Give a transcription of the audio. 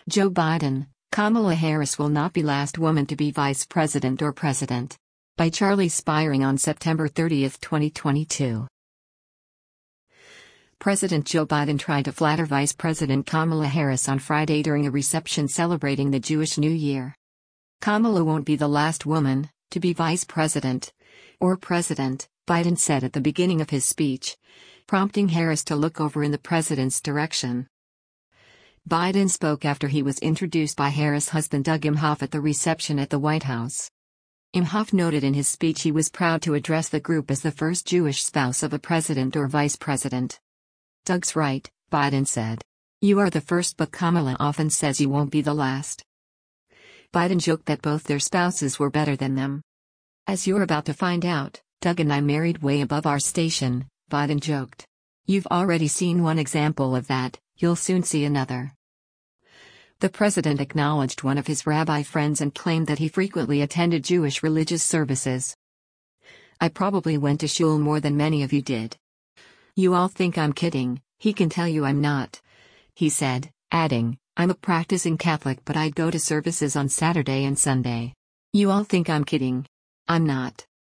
Joe Biden, Kamala Harris will not be last woman to be vice president or president. By Charlie Spiring on September 30, 2022. President Joe Biden tried to flatter Vice President Kamala Harris on Friday during a reception celebrating the Jewish New Year. Kamala won't be the last woman to be vice president or president, Biden said at the beginning of his speech, prompting Harris to look over in the president's direction. Biden spoke after he was introduced by Harris' husband Doug Imhoff at the reception at the White House. Imhoff noted in his speech he was proud to address the group as the first Jewish spouse of a president or vice president. Doug's right, Biden said. You are the first, but Kamala often says you won't be the last. Biden joked that both their spouses were better than them. As you're about to find out, Doug and I married way above our station, Biden joked. You've already seen one example of that, you'll soon see another. The president acknowledged one of his rabbi friends and claimed that he frequently attended Jewish religious services. I probably went to shul more than many of you did. You all think I'm kidding, he can tell you I'm not. He said, adding, I'm a practicing Catholic, but I'd go to services on Saturday and Sunday. You all think I'm kidding. I'm not.